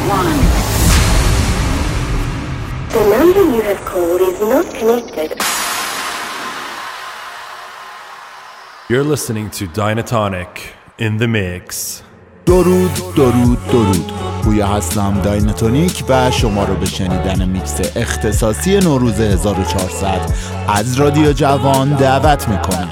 The number you have called is not connected. You're listening to Dynatonic in the mix. درود پویا هستم، دایناتونیک و شما رو به شنیدن میکس اختصاصی نوروز 1400 از رادیو جوان دعوت میکنم.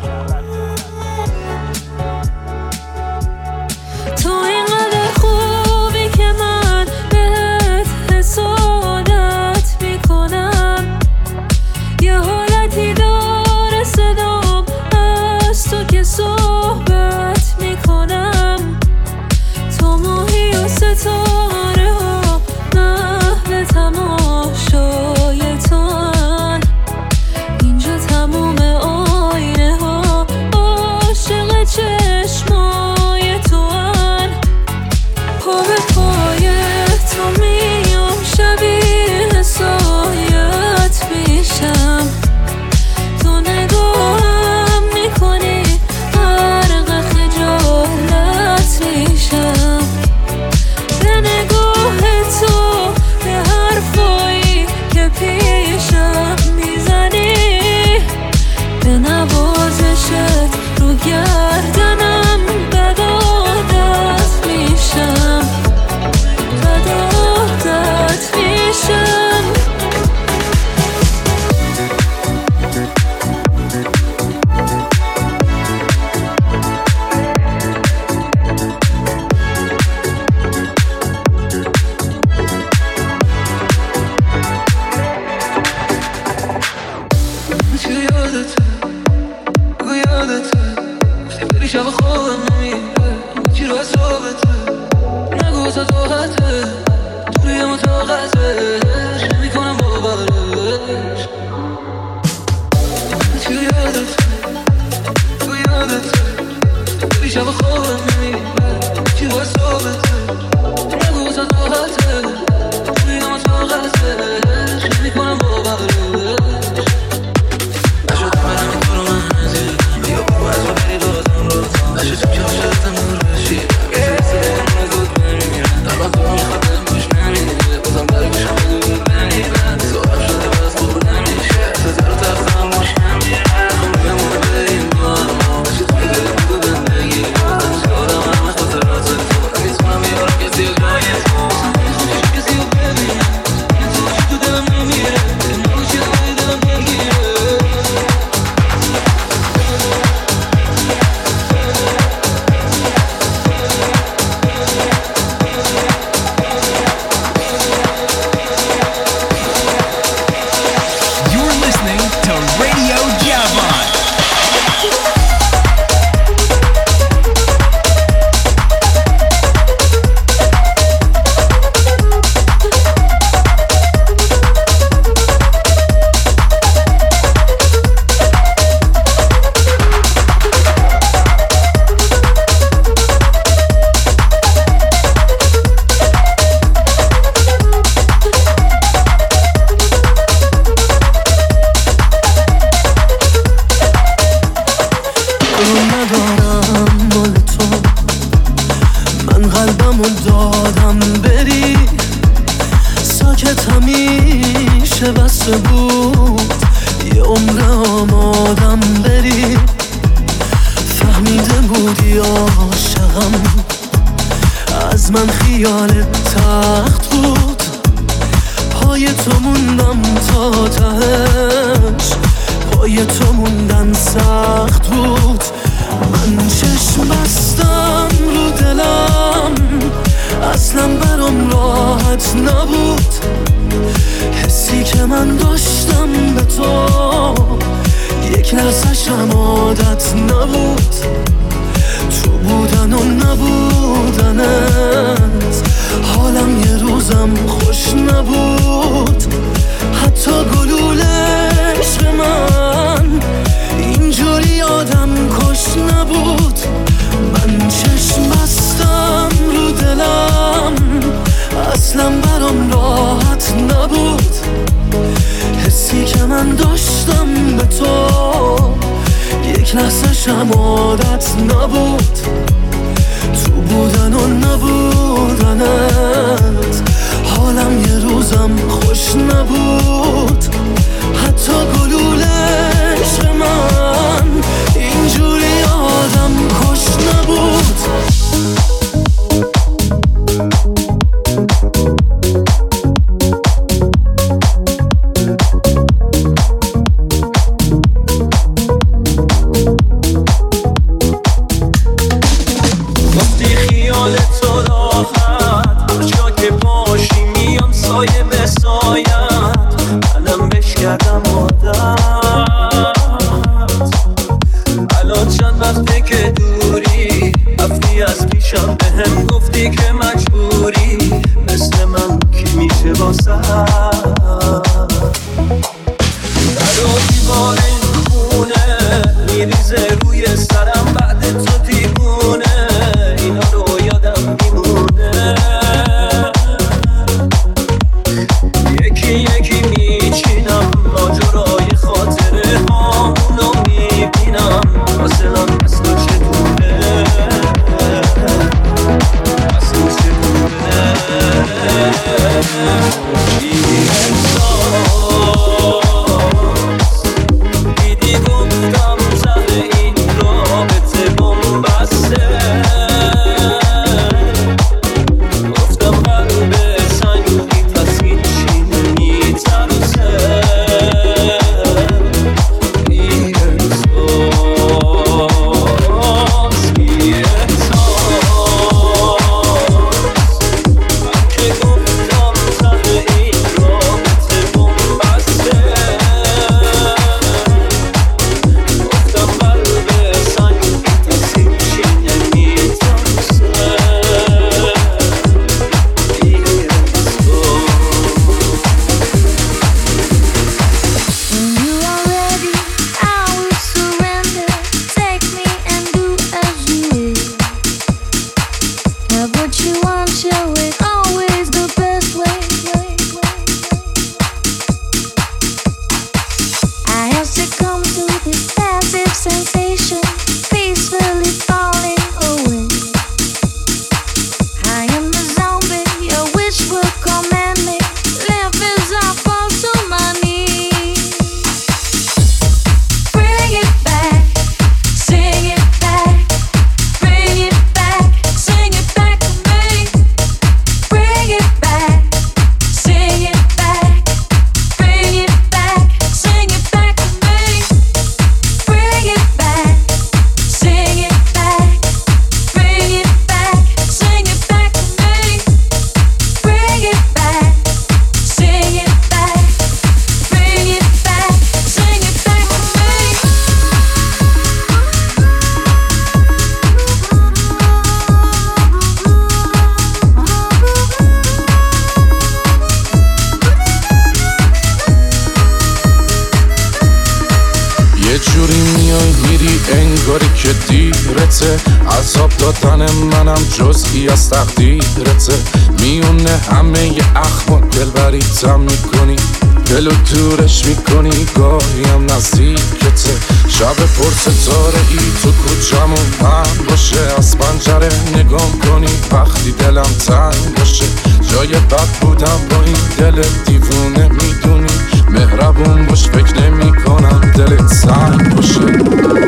انگاری که دیرته، عذاب دادن منم جزئی از تقدیرته. میونه همه اخمات دلبریتم میکنی، دلو دورش میکنی، گاهی هم نزدیکته. شب پر ستاره ای تو کوچمون من باشه، از پنجره نگام کنی وقتی دلم تنگ باشه. جای بد بودم با این دل دیوونه میدونی، مهربون باش فکر نمی کنم دلت سنگ باشه.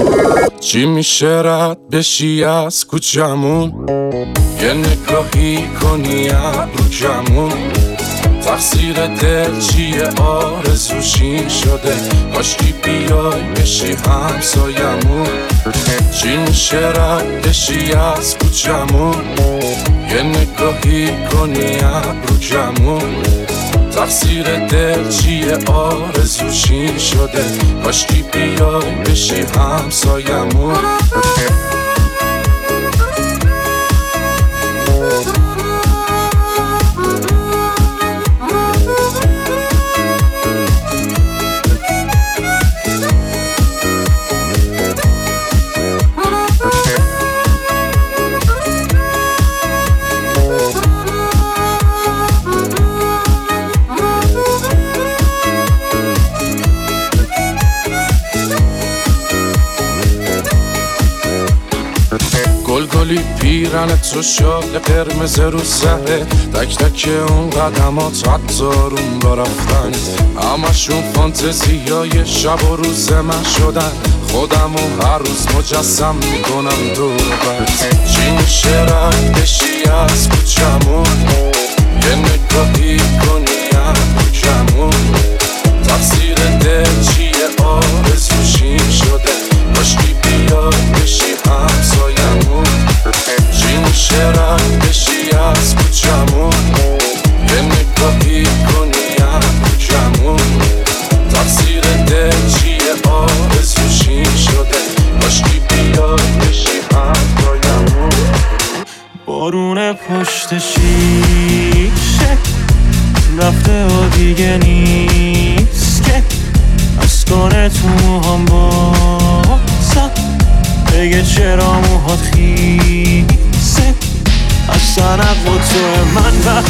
چی میشه رد بشی از کوچمون، یه نگاهی کنی ابرو کمون. تقصیر دل چیه آرزوشین شده، کاشکی بیای بشی همسایمون. چی میشه رد بشی از کوچمون، یه نگاهی کنی ابرو کمون. تقصیر دل چیه آرزوشین شده، کاشکی بیای بشی همسایمون. گلگلی پیرن تو شال قرمز رو سره، تک تک اون قدمات حتی روم برفتن. همشون فانتزیای شب و روز من شدن، خودمو هر روز مجسم میکنم دور بر. چی میشه رد بشی از کوچمون، یه نگاهی کنی ابرو کمون. تقصیر دل چیه آرزوشین شده، کاشکی بیای بشی همسایمون. چی میشه رد بشی از کوچمون، یه نگاهی کنی ابرو کمون. تقصیر دل چیه آرزوشین شده، کاشکی بیای بشی همسایمون. بارون پشت شیشه رفته و دیگه نیست که از کنه تو موهام بازم بگه چرا موهات خیسه از سنق و تو من و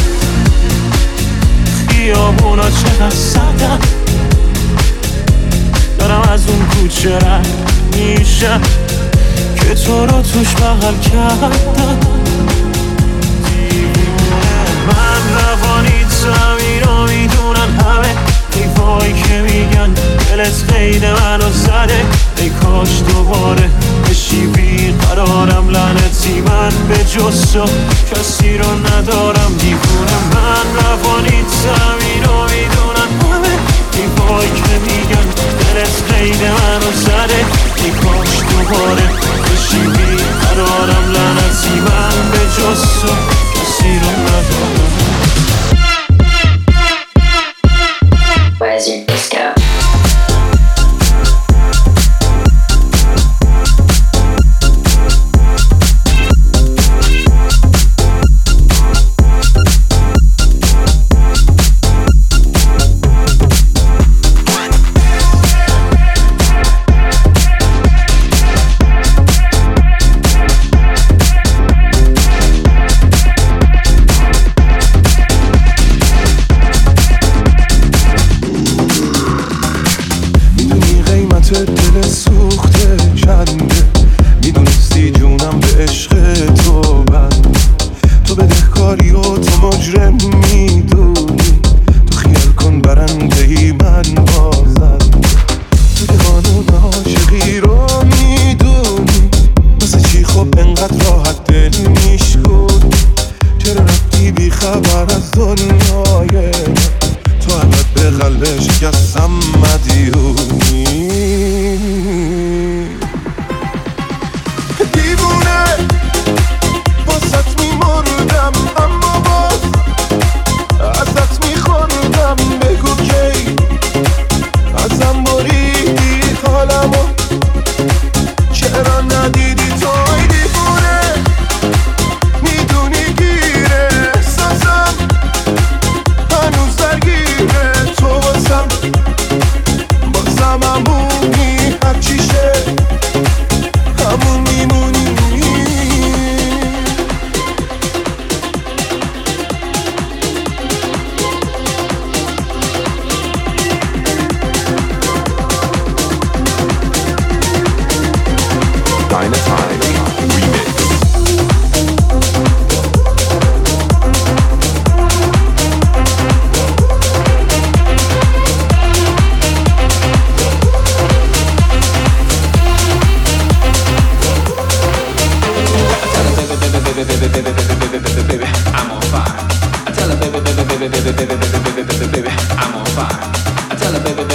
خیابونا چقدر سردم دارم از اون کوچه رد میشم که تو رو توش بغل کردم دیوونه من روانیتم اینو میدونن همه حیفایی که میگن دلت قید منو زده ای کاش دوباره بشی بیقرارم لعنتی من به جز تو کسی رو ندارم دیوونه من روانیتم اینو میدونن همه حیفایی که میگن دلت قید منو زده ای کاش دوباره بشی بیقرارم لعنتی من به جز تو کسی رو ندارم. Where's your disco? دل سوخته چنده میدونستی جونم به عشق تو بند تو بدهکاری و تو مجرم میدونی تو خیال کن برنده ای من بازند تو که قانون عاشقی رو میدونی واسه چی خب انقدر راحت دل میشکن چرا رفتی بی خبر از دنیای تو البته به قلب شکستم مدیونی دیوونه واسط میمردم اما باز ازت میخوردم بگو کی ازم بریدی حالمو چرا ندیدی توی دیوونه میدونی گیره احساسم هنوز درگیره تو واسم بازم همونی هرچیشه همون میمونی Dynatonic Remix. Baby, I'm on fire. I tell her, baby, I'm on fire. I tell her, baby,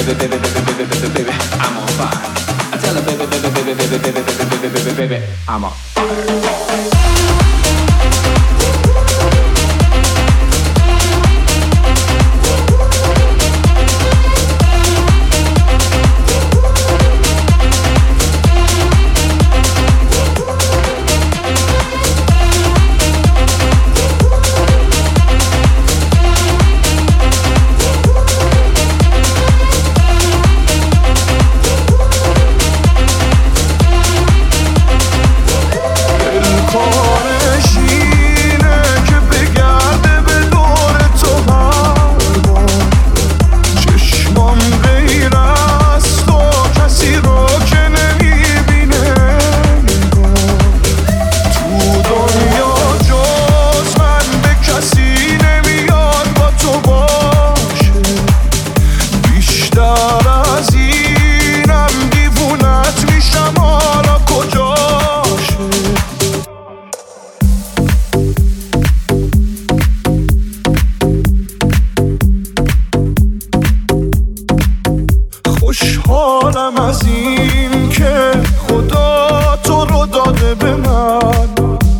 I'm on fire. I tell her, baby, I'm on fire. خوشحالم از این که خدا تو رو داده به من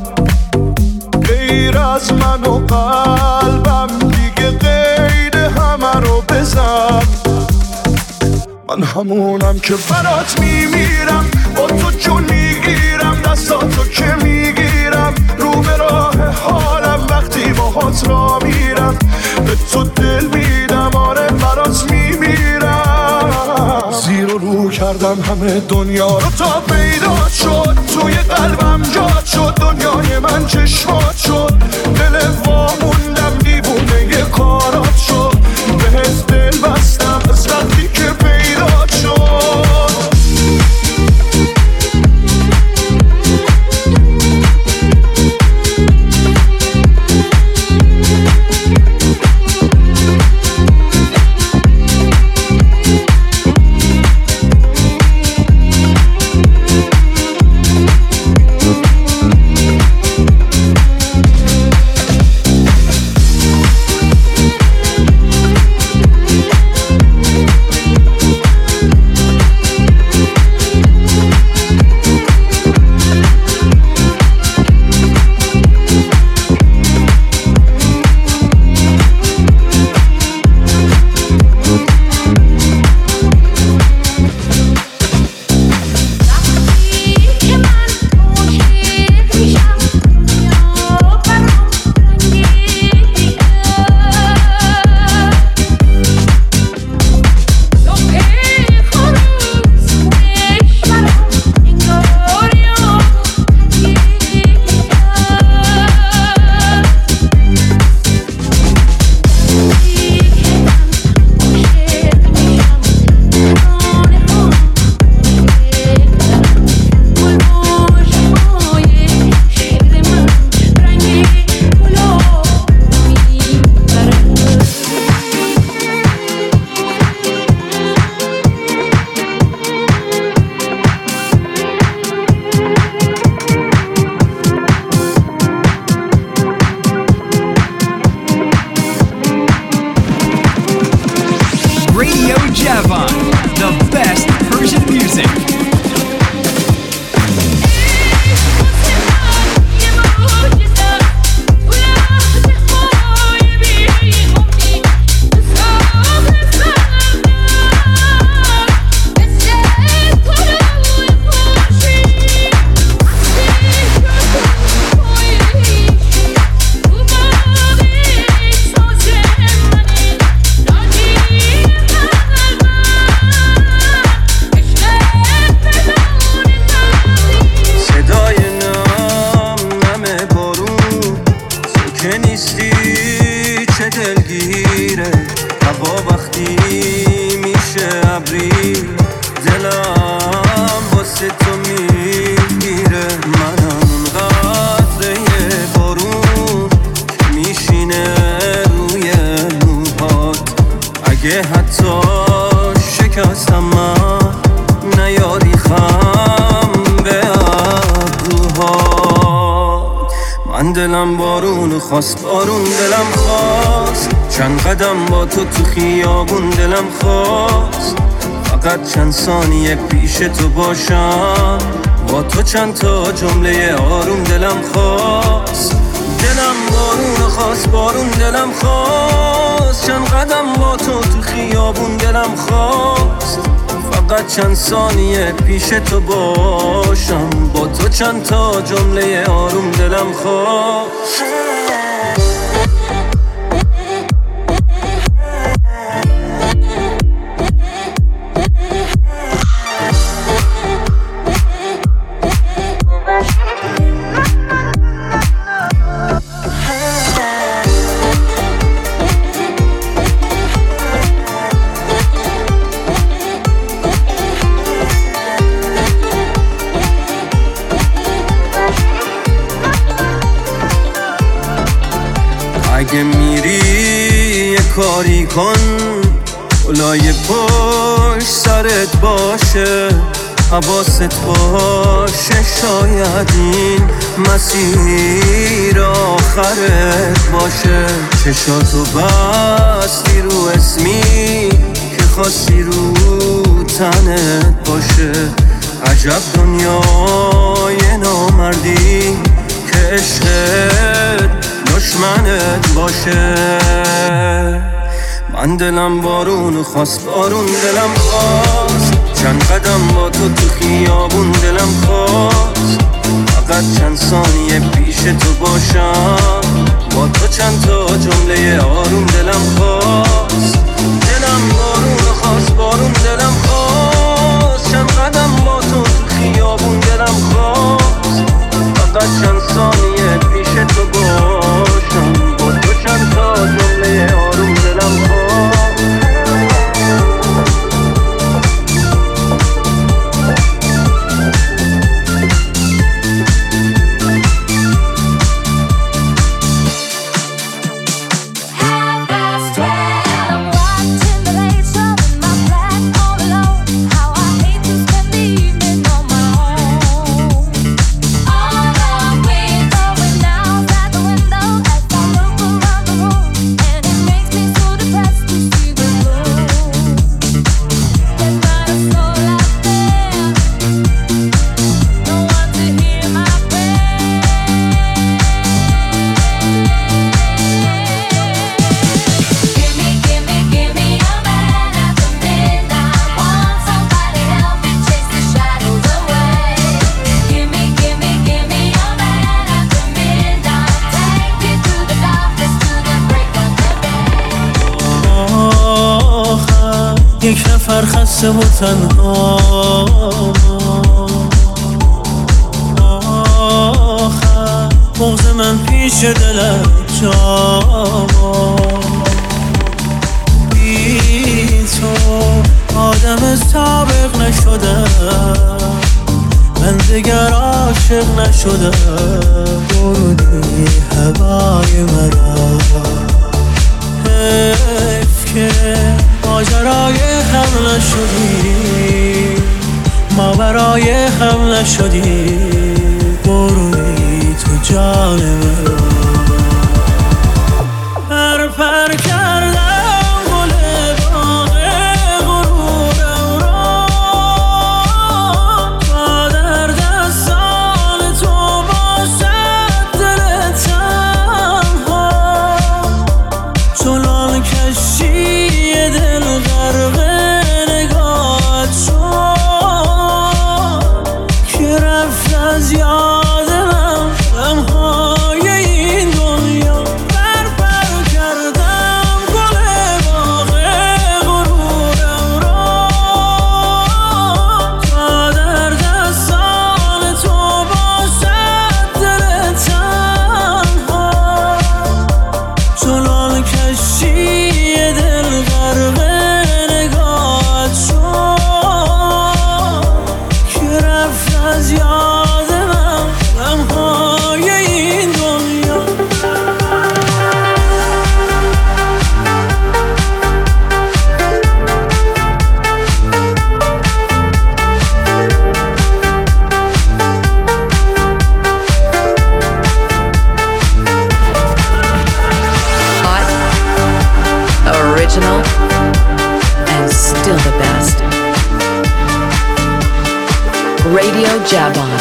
غیر از من و قلبم دیگه قید همه رو بزن من همونم که برات میمیرم با تو جون میگیرم دستاتو که میگیرم رو به راه حالم وقتی باهات را میرم میرم، به تو دل میدم، آره برات میمیرم. زیر و رو کردم همه دنیا رو تا پیدا شد، توی قلبم جات شد، دنیای من چشمات شد، دل واموندم دیوونه یه کارات شد، بهت دل بستم از وقتی که پیدا شد. دلم بارون خواست، بارون دلم خواست، چند قدم با تو خیابون دلم خواست، فقط چند ثانیه پیش تو باشم، با تو چند تا جمله آروم دلم خواست. دلم بارون خواست، بارون دلم خواست، چند قدم با تو خیابون دلم خواست، فقط چند ثانیه پیش تو باشم، با تو چند تا جمله آروم دلم خواست. اگه میری یه کاری کن، اولای پشت سرت باشه، حواست باشه، شاید این مسیر آخرت باشه. چشاتو بستی رو اسمی که خواستی رو تنت باشه. عجب دنیای نامردی که عشقت دشمنت باشه. من دلم بارون خواست، بارون دلم خواست، چند قدم با تو خیابون دلم خواست، فقط چند ثانیه پیش تو باشم، با تو چند تا جمله آروم دلم خواست، دلم بارون خواست، بارون دلم خواست، چند قدم با تو خیابون دلم خواست، فقط چند ثانیه پیش تو باشم، با تو چند تا جمله آروم دلم خواست. یک نفر خسته و تنها، آخر بغض من پیش دلت جا، بی تو آدم سابق نشدم، من دیگر عاشق نشدم، بردی هوای مرا، حیف که ماجرای هم نشدی، ما برای هم نشدی، برونی تو جان من، پر کردم گل باغ غرورم را، تا در دستان تو باشد دل تنها، چنان کشی دل غرق نگاهت شد، که رفت از یاد من غمهای این دنیا، پر کردم گل باغ غرورم را، تا در دستان تو باشد دل تنها، چنان کشی دل غرق نگاهت شد، که رفت از یاد من غمهای این دنیا. Original and still the best. Radio Javon.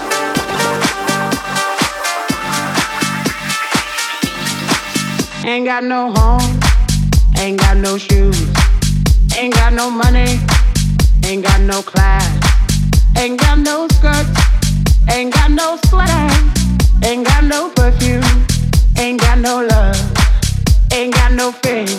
Ain't got no home, ain't got no shoes, ain't got no money, ain't got no class, ain't got no skirts, ain't got no sweater, ain't got no perfume, ain't got no love, ain't got no faith.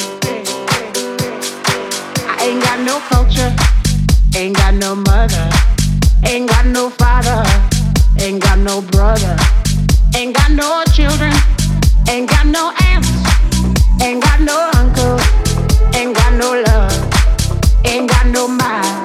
I ain't got no culture, ain't got no mother, ain't got no father, ain't got no brother, ain't got no children, ain't got no aunts, ain't got no uncle, ain't got no love, ain't got no mind.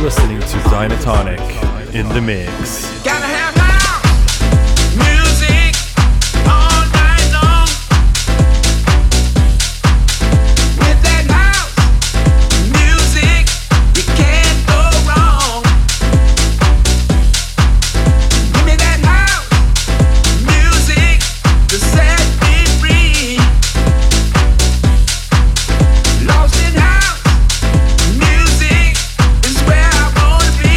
listening to Dynatonic in the mix. Gotta have house music all night long. With that house music, you can't go wrong. Give me that house music to set me free. Lost in house music is where I wanna be.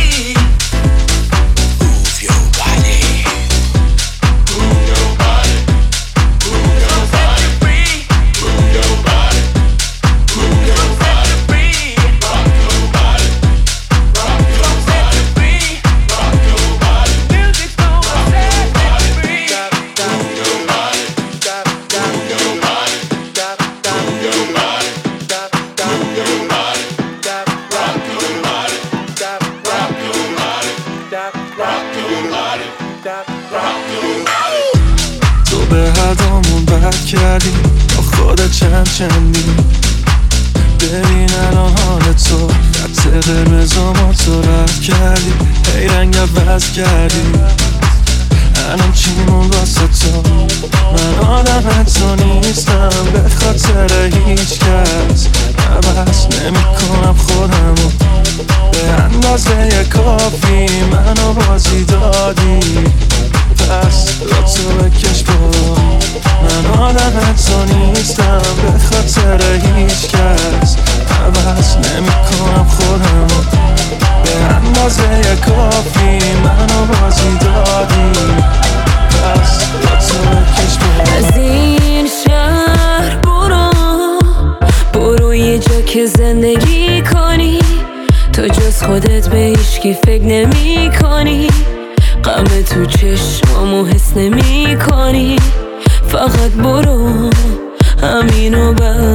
Move your body. Move your body. Move your body. Move your body. Move your body. Rock your body. Rock your body. Rock your body. Music's gonna set me free. Move your body. Move your body. Move your body. Move your body. Rock your body. Rock your body. Rock your body. Rock your body. تو به هدامون بد کردی با خودت چندی ببین الان حال تو خط قرمزامو تو رد کردی هی رنگ عوض کردی الان چی مون واسه تو من آدم تو نیستم به خاطر هیچ کس عوض نمی کنم خودمو به اندازه کافی منو بازی دادی پس را تو بکش برو من آدم تو نیستم به خاطر هیچ کس عوض نمی کنم خودمو به اندازه کافی منو بازی دادی پس را تو بکش برو از این شهر برو یه جا که زندگی کنی تو جز خودت به هیچکی فکر نمی کنی غم تو چشمامو حس نمی کنی فقط برو همینو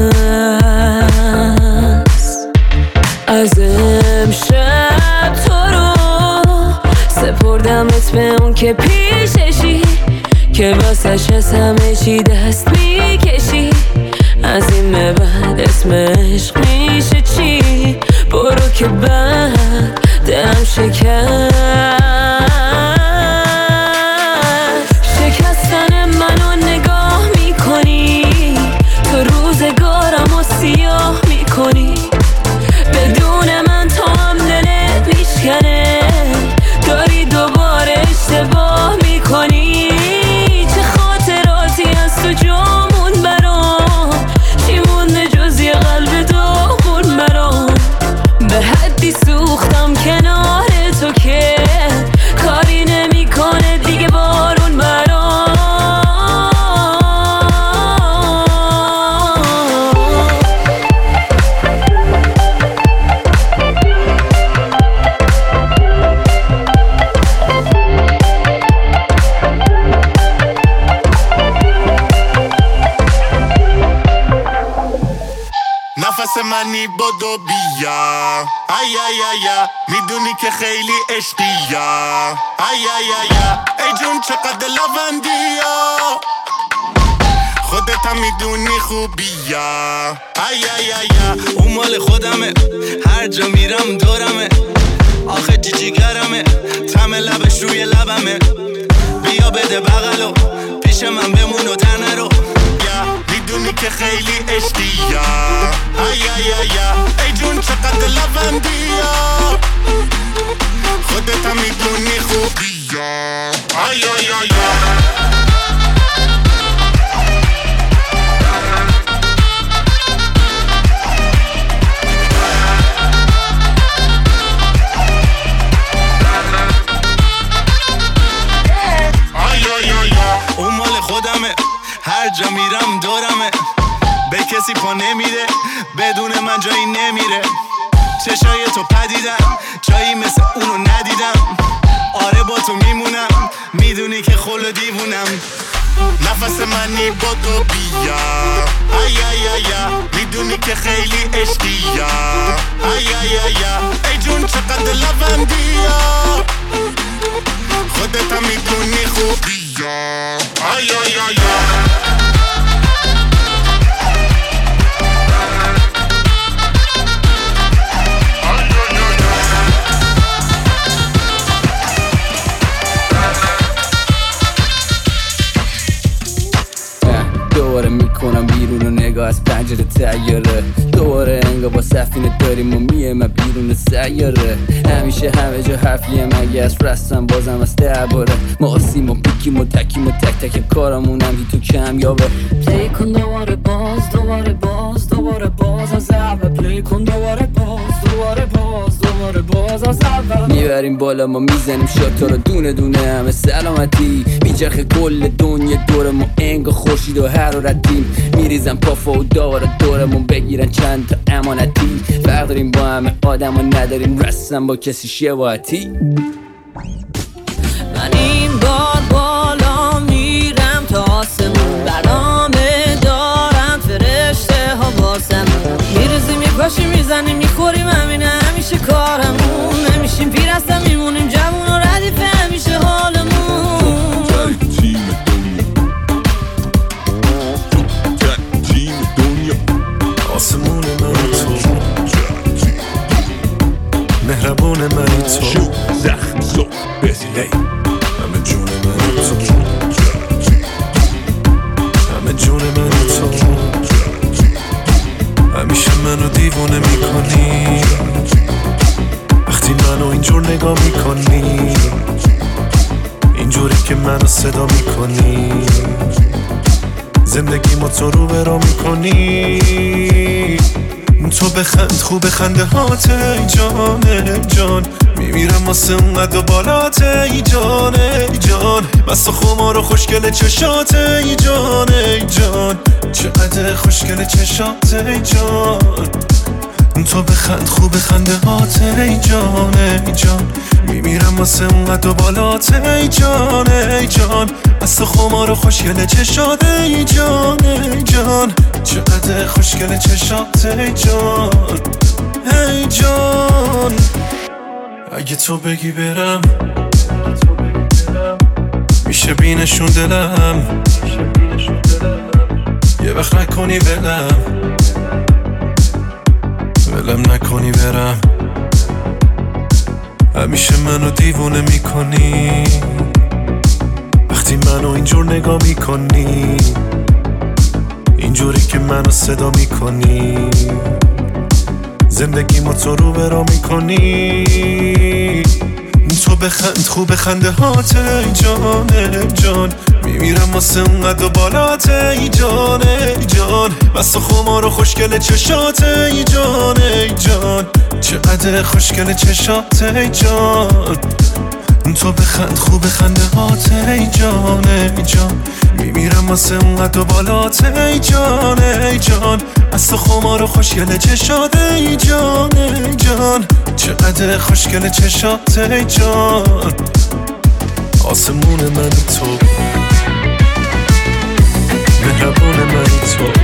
بس از امشب تو رو سپردمت به اون که پیششی که واسش از همه چی دست میکشی از این به بعد اسم عشق میشه چی برو که بعد دلم شکستن منو نگاه میکنی تو روزگارمو سیاه میکنی بدون من تو هم دلت میشکنه داری دوباره اشتباه میکنی چه خاطراتی از تو جامون برام چی مونده جز یه قلب داغون برام به حدی سوختم کنار تو که کاری نمیکنه دیگه بارون برام نفس منی بدو بیا ای ای ای میدونی که خیلی عشقیه ای ای ای ای جون چقدر لوندیه خودت هم میدونی خوبیه ای ای ای اون مال خودمه هر جا میرم دورمه آخه جیگرمه طعم لبش روی لبمه بیا بده بغلو پیش من بمون و تنه رو میدونی که خیلی عشقیه ای ای ای ای جون چقدر لوندیه خودت هم میدونی خوبیه ای ای ای اون مال خودمه هر جا میرم دورمه به کسی پا نمیده بدون من جایی نمیره چشای تو پدیدم جایی مثل اونو ندیدم آره با تو میمونم میدونی که خل و دیوونم نفس منی بدو بیا ای ای ای میدونی که خیلی عشقیه ای ای ای ای جون چقدر لوندیه خودت هم میدونی خوبیه ای ای ای پنجره تیاره دوباره انگار با سفینه داریم و میه بیرون سیاره همیشه همه جا حرفیه مگه از رستم بازم از درباره ما آسیم و بیکیم و تکیم و تک تک کارمونم هی تو کمیابه پلی کن دوباره باز دوباره باز دوباره باز از اول پلی کن دوباره باز دوباره باز دوباره باز از اول میبریم بالا ما میزنیم شاتا رو دونه دونه همه سلامتی میچرخه کل دنیا دور ما انگار خورشید و حرارتیم میریزم پافا و داره دورمون بگیرن چند تا امانتی فرق داریم با همه آدم و نداریم رسم با کسی شباهتی من این باد بالا میرم تا آسمون برنامه دارم فرشته ها باسم میریزیم میپاشیم میزنیم میخوریم همینه همیشه کارمون نمیشیم پیر هستم میمونیم جوون و ردیف همیشه حالمون آسمون منی تو مهربون منی تو زخم زو بزیلی همه جون منی تو همه جون منی تو همیشه منو دیوونه میکنی وقتی منو اینجور نگاه میکنی اینجوری که منو صدا میکنی زندگی ما تو رو برا میکنی تو بخند خوب خنده هات ای جان ای جان میمیرم واسه اونقدر بالات ای جان ای جان مست خمار و خوشگل چشات ای جان ای جان چقدر خوشگل چشات ای جان تو بخند خوب خنده هات ای جان ای جان میمیرم واسه اونقدر بالات ای جان ای جان مست خمار و خوشگل چشات ای جان ای جان چقدر خوشگل چشات ای جان ای جان اگه تو بگی برم میشه بینشون دلم یه وقت نکنی ولم نکنی برم همیشه منو دیوونه میکنی وقتی منو اینجور نگاه میکنی اینجوری که منو صدا میکنی زندگی ما تو رو برا میکنی تو بخند خوب خنده هات ای جان ای جان میمیرم واسه اونقدر بالات ای جان ای جان مست خمار و خوشگل چشات ای جان ای جان چقدر خوشگل چشات ای جان تو بخند خوب خنده هات ای جان ای جان میمیرم واسه اونقدر بالات ای جان ای جان مست خمار و خوشگل چشات ای جان ای جان چقدر خوشگل چشات ای جان آسمون من تو مهربون من تو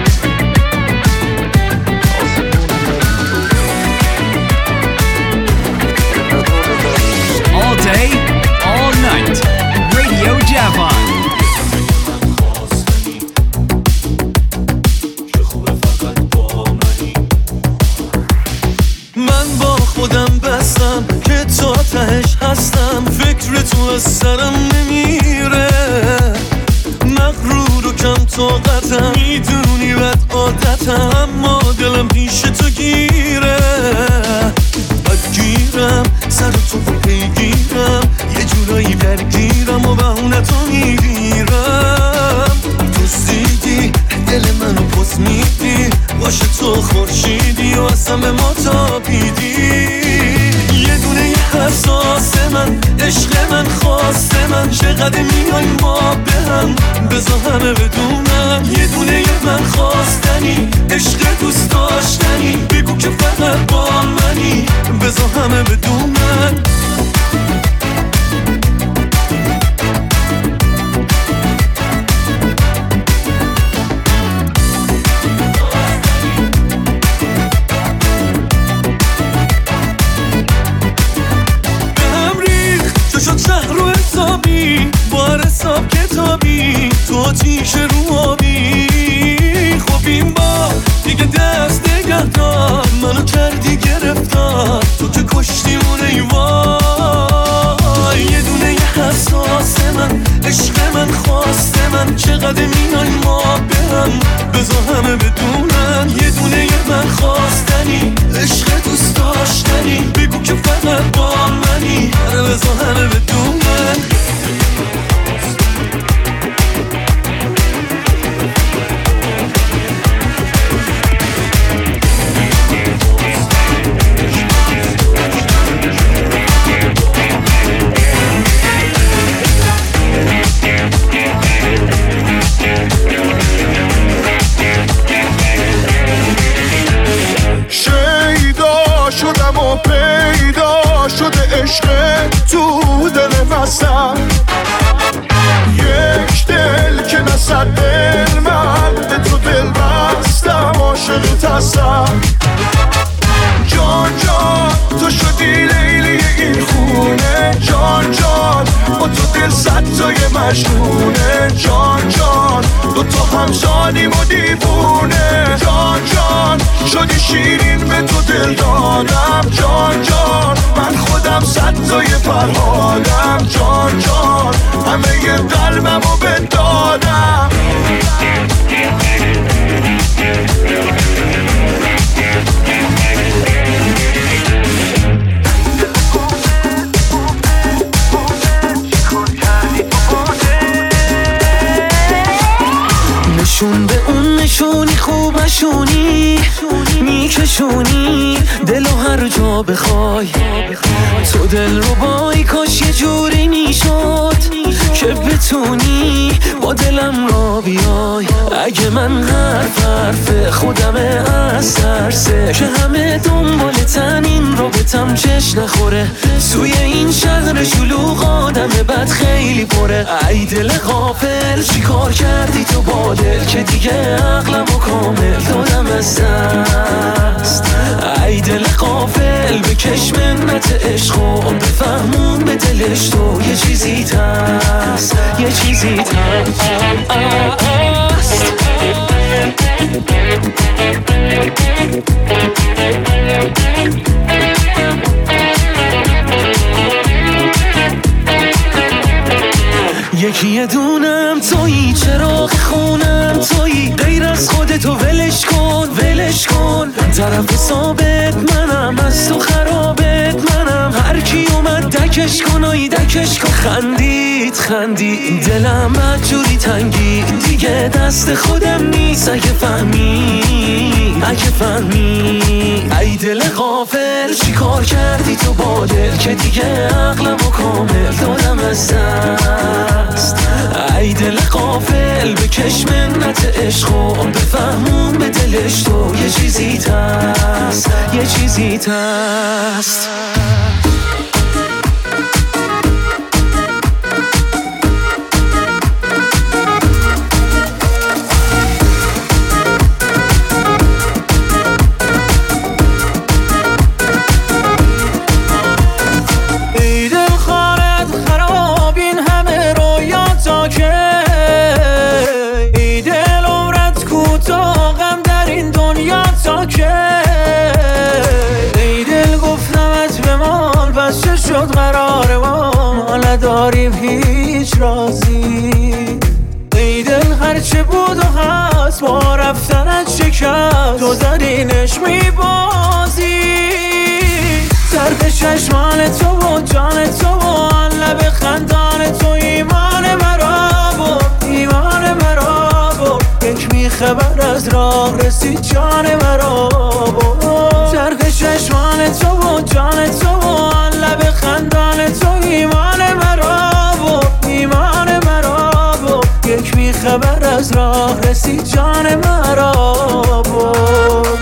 All day, all night, Radio Javon. من با خودم بستم که تا تهش هستم فکر تو از سرم نمیره مغرور و کم طاقتم میدونی بد عادتم اما دلم پیش تو گیره بدگیرم سر تو پیگیرم یه جورایی درگیرم و بهونه تو میگیرم تو زیدی دل منو پس میدی باشه تو خورشیدی و اصلا به ما تابیدی یه دونه یه حساس من عشق من خواست من چقدر میای ما به هم بذار همه بدونم یه دونه یه من خواستنی عشق دوست داشتنی بگو که فقط با منی بذار همه بدونم بار حساب کتابی تو آتیش رو آبی خب این با دیگه دست نگه دار منو کردی گرفتار تو که کشتی اون ایوان راست من، عشق من، خواست من، چقدر میای ما برم، بذار همه بدونن یه دونه من خواستنی، عشق دوست داشتنی، بگو که فقط با منی، بذار همه بدونن. شدم و پیدا شده عشق تو دل وسط، یک دل که نصد دل من به تو دل بستم، عاشقت هستم. جان جان تو شدی لیلی این خونه، جان جان با تو دل صد تای مجنونه، جان جان دوتا همزادیم و دیوونه، جان جان شدی شیرین به تو دل دادم، جان جان من خودم صد تای فرهادم، جان جان همه ی قلبم رو بدادم. نشون به اون نشونی خوب نشونی، میکشونی دلو هر جا بخوای، تو دل رو بای کاش یه جوری میشد که بتونی با دلم را بیای. اگه من حرف خودم از ترسه که همه دنبالتن این رابطم چش نخوره، توی این شهر شلوغ آدم بد خیلی پره. ای دل غافل چی کار کردی تو با دل که دیگه عقلم و کامل دادم از دست. ای دل غافل بکش منت عشق و بفهمون به دلش تو یه چیزی هست، یه چیزی هست. یکی یه دونم تویی، چراغ خونم تویی، غیر از خودتو ولش کن ولش کن، طرف ثابت منم، از تو خرابت منم، هر کی اومد دکش کن آی دکش کن. خندید دلم بدجوری تنگی، دیگه دست خودم نیست اگه فهمی ای دل غافل چی کار کردی تو با دل که دیگه عقلم و کامل دادم از دست. ای دل غافل بکش منت عشق و بفهمون به دلش تو یه چیزی هست، یه چیزی هست. شد قرار ما نداریم هیچ رازی، ای دل هرچه بود و هست با رفتنت شکست، تو زدینش میبازی. طرف چشمان تو و جان تو و آن لب خندان تو ایمان مرا بود، ایمان مرا بود. یک میخبر از راه رسید جان مرا بود، طرف چشمان تو و جان تو و آن لب خندان تو ایمان مرا بود، ایمان مرا بود. یک بیخبر از راه رسید جان مرا بود.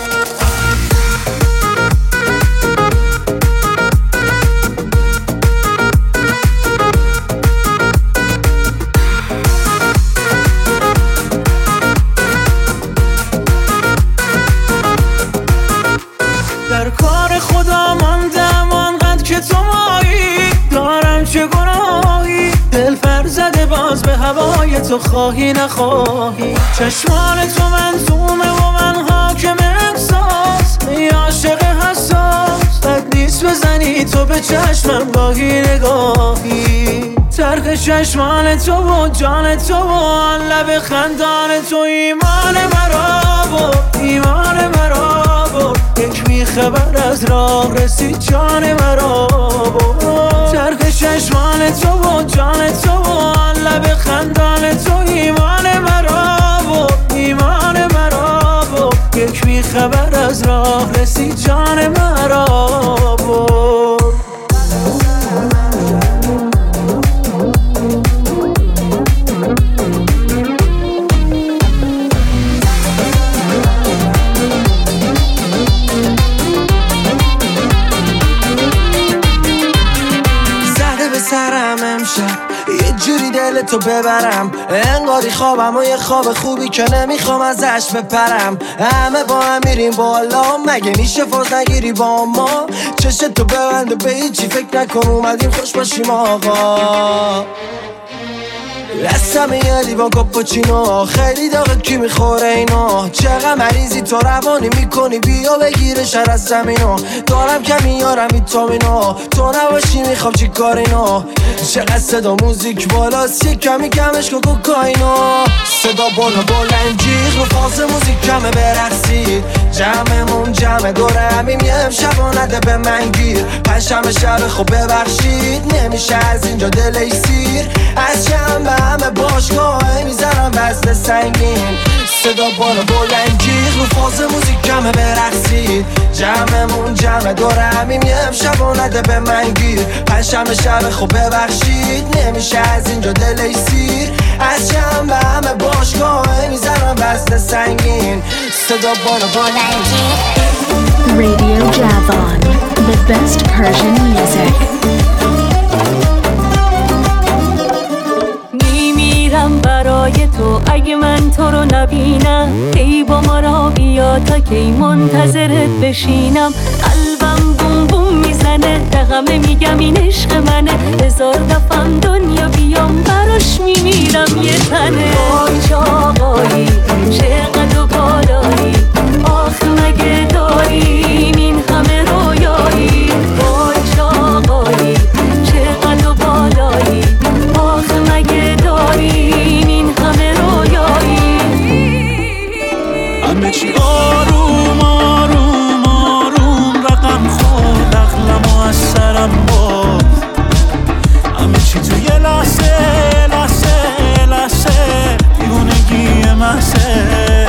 در کار خدا ماندم آنقدر که تو مایی، دارم چه گناهی، دل پر زده باز به هوای تو خواهی نخواهی. چشمان تو منظومه و من حاکم احساس، ای عاشق حساس بد نیست بزنی تو به چشمم گاهی نگاهی. چرخ چشمان تو و جان تو و آن لب خندان تو ایمان مرا برد، ایمان مرا برد، یک بیخبر از راه رسید جان مرا برد. چرخ چشمان تو و جان تو و آن لب خندان تو ایمان مرا برد، ایمان مرا برد، یک بیخبر از راه رسید جان مرا برد. یه جوری دلتو ببرم انگاری خوابم و یه خواب خوبی که نمیخوام ازش بپرم. همه با هم میریم بالا، مگه میشه فاز نگیری با ما؟ چشتو ببنده به هیچی فکر نکن، اومدیم خوش باشیم آقا. دستم یه لیوان کاپوچینو، خیلی داغه کی میخوره اینو؟ چقدر مریضی تو روانی میکنی، بیا بگیرش از زمینو. دارم کمی یارم ویتامینو، تو نباشی میخوام چی کار اینو؟ چقدر صدا موزیک بالاست، یه کمی کمش کن کوکائینو. صدا بالا بلند جیغ رو فاز موزیک کمه برقصید، جمعمون جمع دوره همیم یه امشب نده به من گیر. پنجشنبه شب خب ببخشید، نمیشه از اینجا دلی سیر. از شنبه همه باشگاه میزنم وزن سنگین، صدا بالا بلند جیغ رو فاز موزیک کمه برقصید، جمعمون جمع دوره همیم یه امشب نده به من گیر. پنجشنبه شب خب ببخشید، نمیشه از اینجا دلی سیر. از شنبه همه باشگاه میزنم وزن سنگین، صدا بالا بلند جیغ. Radio Javon, the best Persian music. میمیرم برای تو اگه من تو رو نبینم، ای با ما را بیا تا کی منتظرت بشینم. قلبم بوم بوم میزنه، دقمه میگم این عشق منه، هزار دفعم دنیا بیام براش میمیرم یه تنه. وای چه آقایی، چقدر بالایی، آخ مگه داریم این همه رویایی. وای چه آقایی، چقدر بالایی، آخ مگه داریم این همه رویایی. همه چی آروم آروم آروم رقم خورد، عقلمو از سرم برد. همه چی توی لحظه لحظه لحظه دیوونگی محضه.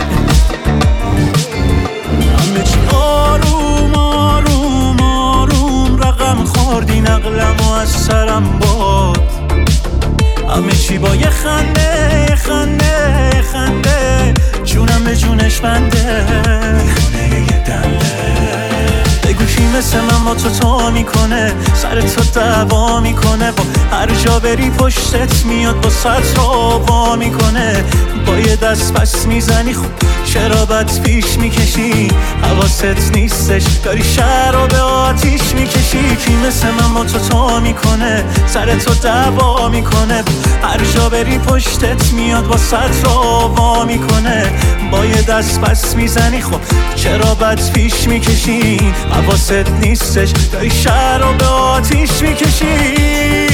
همه چی آروم آروم آروم رقم خوردی، عقلمو از سرم برد. همه چی با یه خنده خنده خنده، جونم به جونش بنده. یه دنده بگو کی مثل من با تو میکنه، سر تو دعوا میکنه، با هر جا بری پشتت میاد با سطر وا میکنه. با یه دست پس میزنی خوب، چرا بد پیش میکشی؟ حواست نیستش داری شهر رو به آتیش میکشی. کی مثل من با تو میکنه، سر تو دعوا میکنه، هر جا بری پشتت میاد با سطر وا میکنه. با یه دست پس میزنی خب چرا بد پیش میکشی؟ حواست نیستش داری شهر رو به آتیش میکشی.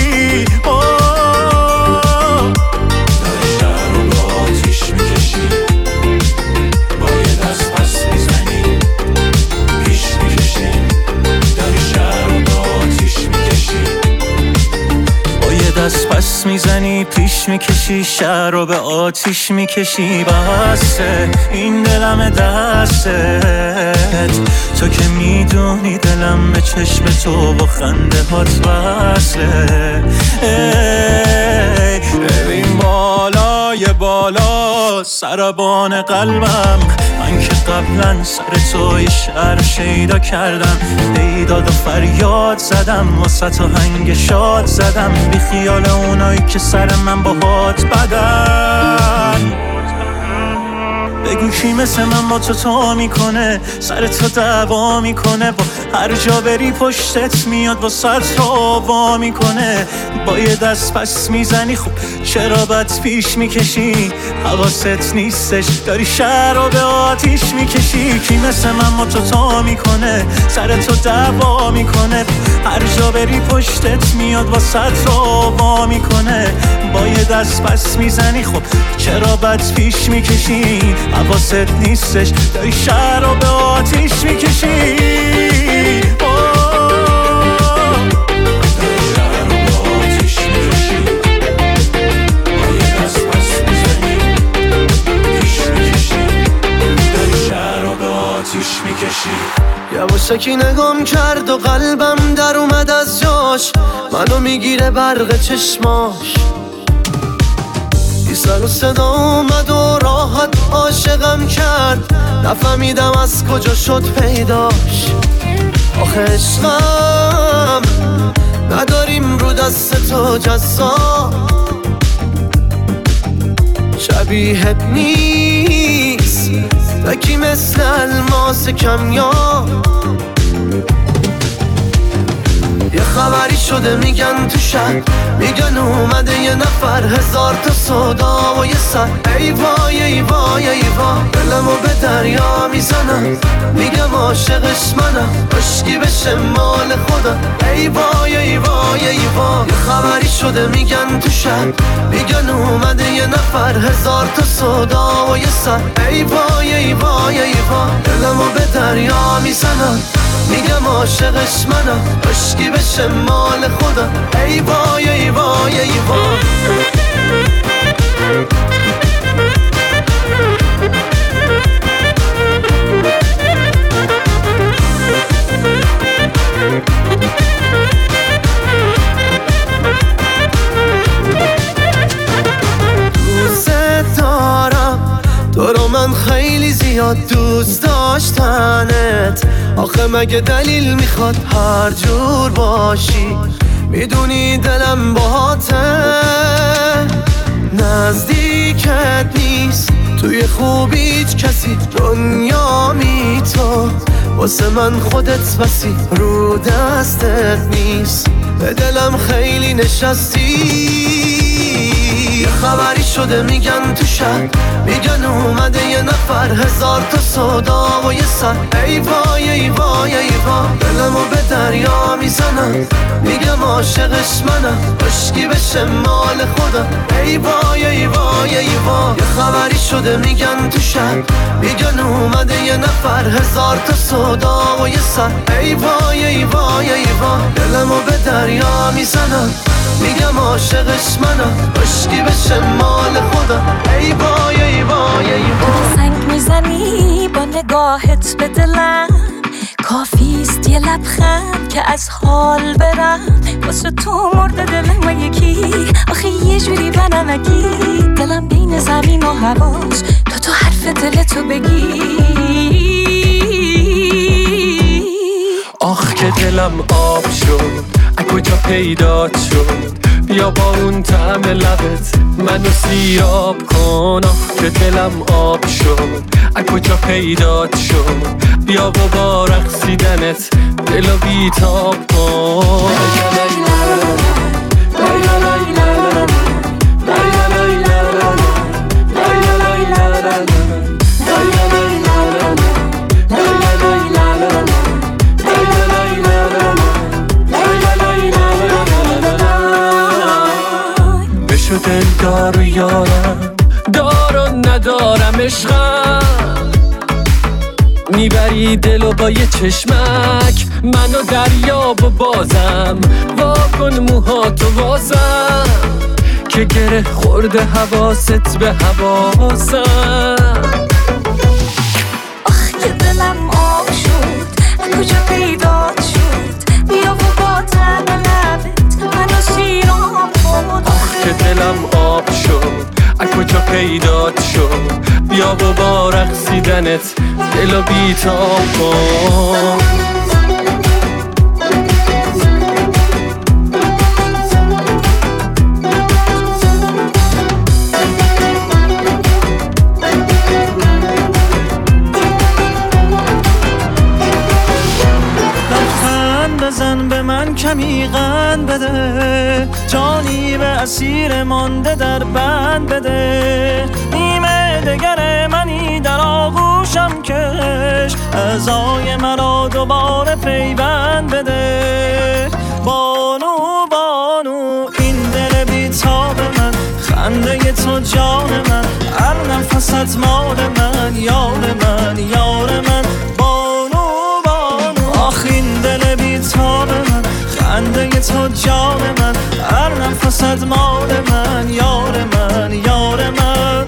دست پس میزنی پیش میکشی، شهر رو به آتیش میکشی. بسه این دلم دستت، تو که میدونی دلم به چشم تو با خنده هات وصله. ببین بالای بالا سربان قلبم، من که قبلا سر تو یه شعر شیدا کردم، بیداد و فریاد زدم، واسه تو هنگ شاد زدم، بی خیال اونایی که سر من با هات بدن. بگو کی مثل من با تو میکنه، سر تو دعوا میکنه، با هر جا بری پشتت میاد با سر تو وا میکنه. با یه دست پس میزنی خوب چرا بد پیش میکشی، حواست نیستش داری شهر رو به آتیش میکشی. کی مثل من با تو میکنه، سر تو دعوا میکنه، هر جا بری پشتت میاد با سر تو وا میکنه. با یه دست پس میزنی خب چرا بد پیش میکشی، حواست نیستش داری شهر رو به آتیش میکشی. یواشکی نگام کرد و قلبم در اومد از جاش، منو میگیره برق چشماش. بی سر و صدا اومد و راحت عاشقم کرد، نفهمیدم از کجا شد پیداش. آخه عشقم نداریم رو دست تو جزا، شبیهت نیست تکی مثل الماس کمیاب. یه خبری شده میگن تو شهر، میگن اومده یه نفر، هزار تا صدا و یه سر. ای وای ای وای ای وای، دلمو به دریا میزنم، میگم عاشقش منم، عشقی بشه مال خودم. ای وای ای وای ای وای، یه خبری شده میگن تو شهر، میگن اومده یه نفر، هزار تا صدا و یه سر. ای وای ای وای ای وای، دلمو به دریا میزنم، میگم عاشقش منم، عشقی بشه مال خودم. ای وای ای وای ای وای. دوست دارم تو رو، من خیلی زیاد دوست داشتنت. آخه مگه دلیل میخواد هر جور باشی، میدونی دلم باهاته، نزدیکت نیست توی خوب هیچ کسی، دنیا می تو واسه من خودت بسی، رو دستت نیست به دلم خیلی نشستی. یه خبری شده میگن تو شهر، میگن اومده یه نفر، هزار تا صدا و یه سر. ای وای ای وای ای وای، دلمو به دریا میزنم، میگم عاشقش منم، عشقی بشه مال خودم. ای وای ای وای ای وای، یه خبری شده میگن تو شهر، میگن اومده یه نفر، هزار تا صدا و یه سر. ای وای ای وای ای وای، دلمو به دریا میزنم، میگم عاشقش منم، عشقی بشه مال خودم. ای وای ای وای ای وای. سنگ میزنی با نگاهت به دلم، کافیست یه لبخند که از حال برم. واسه تو مرده دلم و یکی، آخه یه جوری بنمکی، دلم بین زمین و هواست، تو حرف دلتو بگی. آخ که دلم آب شد، از کجا پیدات شد، بیا با اون طعم لبت منو سیراب کن. آخ که دلم آب شد، از کجا پیدات شد، بیا و با رقصیدنت دلو بیتاب کن. بشو دل دار و یارم، دار و ندارم عشقم، میبری دلو با یه چشمک، منو دریاب و بازم، واکن موهاتو بازم، که گره خورده حواست به حواسم. آخ که دلم آب شد، از کجا پیدات شد، بیا و با طعم لبت منو سیراب کن. آخ که دلم آب شد، از کجا پیدات شد، بیا و با رقصیدنت دلو بیتاب کن. عمیقاً بده، جانی به اسیر مانده در بند بده. نیمه دگر منی در آغوشم کش، اعضای مرا دوباره پیوند بده. بانو بانو این دل بیتاب من، خنده تو جان من، هر نفست مال من، یار من یار من. بانو بانو آخ این دل بیتاب من، خنده تو جان من، هر نفست مال من، یار من یار من.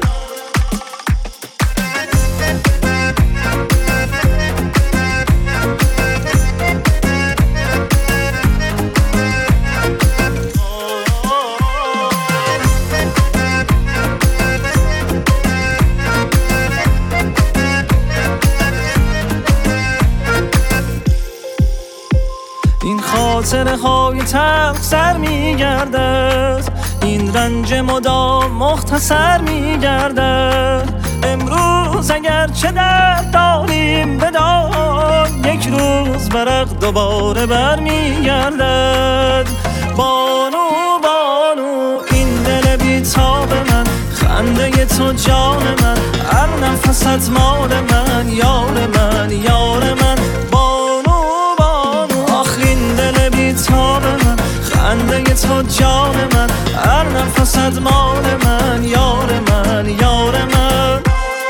خاطره های تلخ سر میگردد، این رنج مدام مختصر میگردد. امروز اگر چه درد داریم بدان، یک روز برق دوباره برمیگردد. بانو بانو این دل بیتاب من، خنده تو جان من، هر نفست مال من، یار من یار من. بیتاب من، خنده تو جان من، هر نفست مال من، یار من یار من.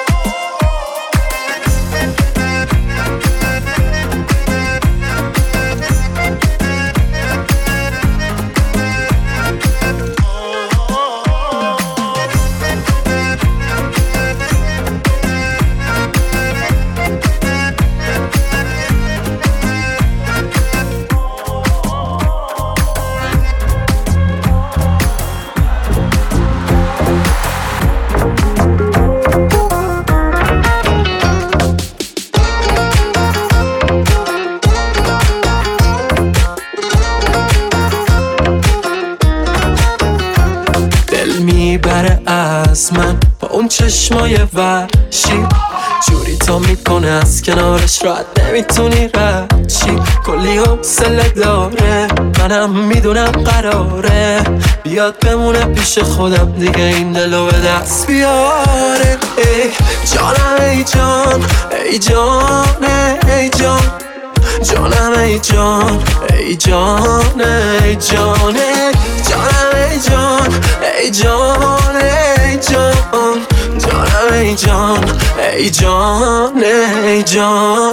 از من با اون چشمای وحشی، جوری تا میکنه از کنارش راحت نمیتونی رد چی. کلی حوصله داره، منم میدونم قراره بیاد بمونه پیش خودم دیگه، این دلو به دست بیاره. ای جانم ای جان ای جان ای جان، جانم ای جان ای جان ای جان، جانم ای جان ای جان ای جان، جانم ای جان ای جان ای جان.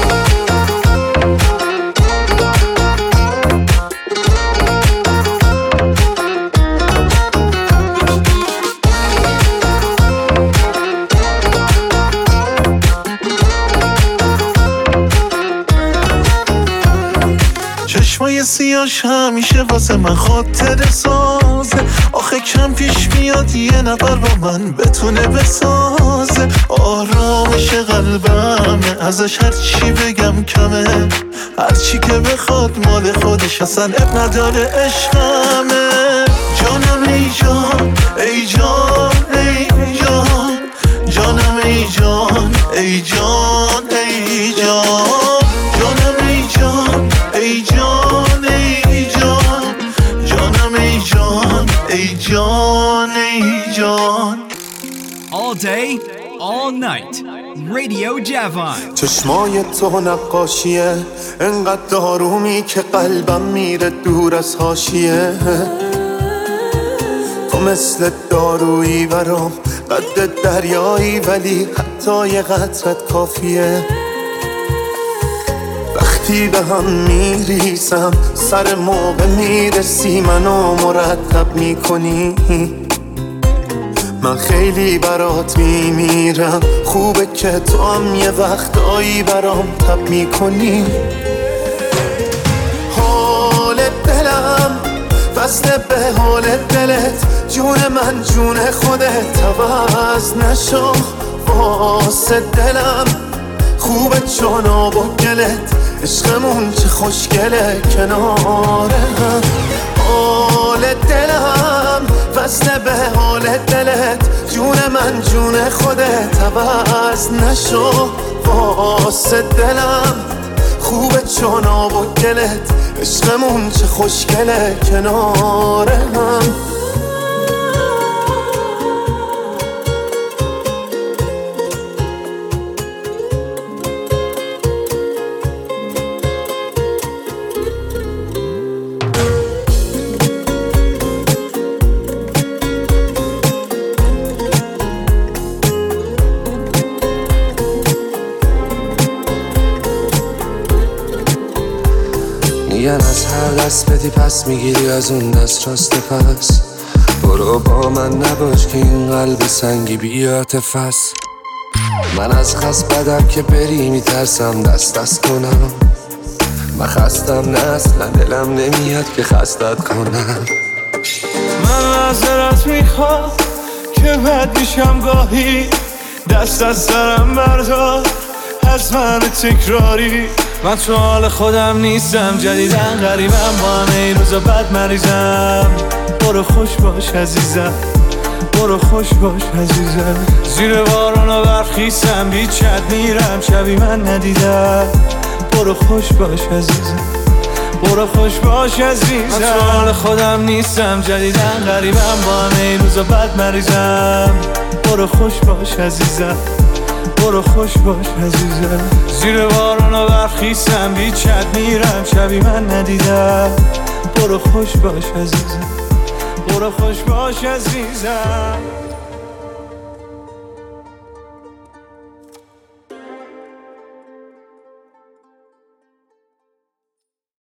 چشمای سیاش همیشه واسه من خاطره سازه، آخه کم پیش میاد یه نفر با من بتونه بسازه. آرامش قلبمه، ازش هر چی بگم کمه، هر چی که بخواد مال خودش، اصلا اب نداره عشقمه. جانم ای جان ای جان ای جان، جانم ای جان ای جان ای جان، جانم ای جان ای جان ای جان، جانم ای جان ای جان ای جان. All day, all night, Radio Javon. چشمای تو نقاشیه، انقدر دارومی که قلبم میره دور از حاشیه. تو مثل دارویی برام، قد دریایی ولی حتی یه قطرت کافیه. وقتی به هم میریسم سر موقع میرسی، منو مرتب میکنی. من خیلی برات میمیرم، خوبه که تو هم یه وقتایی برام تب میکنی. حال دلم وصله به حال دلت، جون من جون خودت، عوض نشو واسه دلم. خوبه چون آب و گلت، عشقمون چه خوشگله کنار هم. حال دلم وصله به حال دلت، جون من جون خودت، عوض نشو واسه دلم. خوبه چون آب و گلت، عشقمون چه خوشگله کنار هم. میگن از هر دست بدی پس میگیری از اون دست راست پس. برو با من نباش که این قلب سنگی بی عاطفه است. من از خست بدم که بری میترسم دست کنم. من خستم نه اصلا دلم نمیاد که خستت کنم. من نظرت میخوام که بد میشم گاهی، دست از سرم بردار از من تکراری. من تو حال خودم نیستم، جدیدن غریبم، با همه روزا بد مریضم. برو خوش باش عزیزم، برو خوش باش عزیزم. زیر بارون و برخیستم، بیچت میرم شبی من ندیدم. برو خوش باش عزیزم، برو خوش باش عزیزم. من تو حال خودم نیستم، جدیدن غریبم، با همه روزا بد مریضم. برو خوش باش عزیزم، برو خوش باش عزیزم. زیر بارون و برخیستم، بیچت میرم شبی من ندیدم. برو خوش باش عزیزم، برو خوش باش عزیزم.